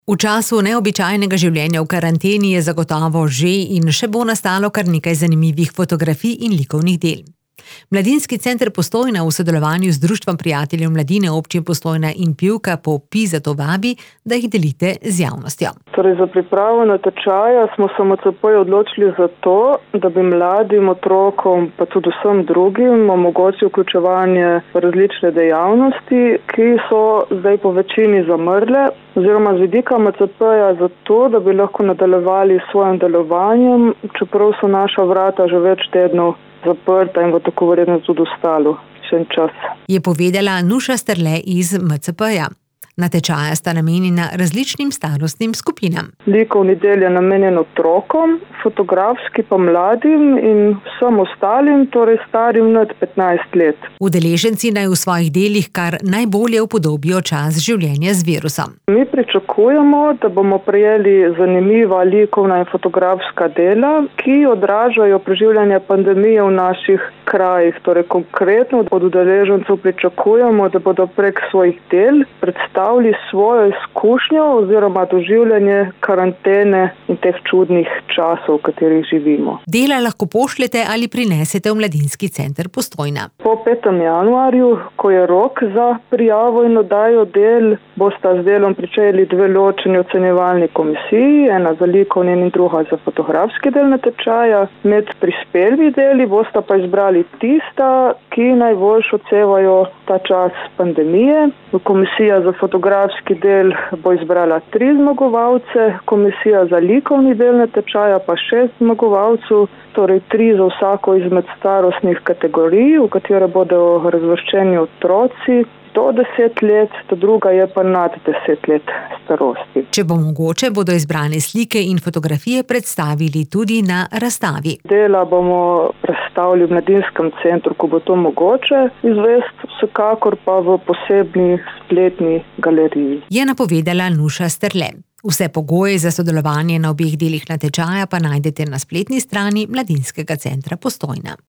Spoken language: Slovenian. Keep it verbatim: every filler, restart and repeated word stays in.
V času neobičajnega življenja v karanteni je zagotovo že in še bo nastalo kar nekaj zanimivih fotografij in likovnih del. Mladinski center Postojna v sodelovanju z Društvom prijateljev mladine občin Postojna in Pivka Popi zato vabi, da jih delite z javnostjo. Torej, za pripravo natečaja smo se M C P odločili za to, da bi mladim otrokom, pa tudi vsem drugim, omogočili vključevanje v različne dejavnosti, ki so zdaj po večini zamrle, oziroma z vidika M C P-ja zato, da bi lahko nadaljevali s svojim delovanjem, čeprav so naša vrata že več tednov zaprta in bo tako verjetno tudi ostalo še en čas. Je povedala Nuša Strle iz M C P-ja. Natečaja sta namenjena različnim starostnim skupinam. Likovni del je namenjen otrokom, fotografski pa mladim in vsem ostalim, torej starim nad petnajst let. Udeleženci naj v svojih delih kar najbolje upodobijo čas življenja z virusom. Mi pričakujemo, da bomo prejeli zanimiva likovna in fotografska dela, ki odražajo preživljanje pandemije v naših krajih. Torej konkretno od udeležencev pričakujemo, da bodo prek svojih del predstavili svojo izkušnjo oziroma doživljanje karantene in teh čudnih časov, v katerih živimo. Dela lahko pošljete ali prinesete v Mladinski center Postojna. Po petem januarju, ko je rok za prijavo in oddajo del, bosta z delom pričeli dve ločeni ocenjevalni komisiji, ena za likovni in druga za fotografski del natečaja. Med prispelimi deli bosta pa izbrali tista, ki najbolj odsevajo ta čas pandemije. Komisija za fotografski del bo izbrala tri zmagovalce, komisija za likovni del natečaja pa šest zmagovalcev, torej tri za vsako izmed starostnih kategorij, v katere bodo razvrščeni otroci do deset let, ta druga je pa nad deset let starosti. Če bo mogoče, bodo izbrane slike in fotografije predstavili tudi na razstavi. Dela bomo predstavili v Mladinskem centru, ko bo to mogoče izvesti, vsekakor pa v posebni spletni galeriji. Je napovedala Nuša Strle. Vse pogoje za sodelovanje na obeh delih natečaja pa najdete na spletni strani Mladinskega centra Postojna.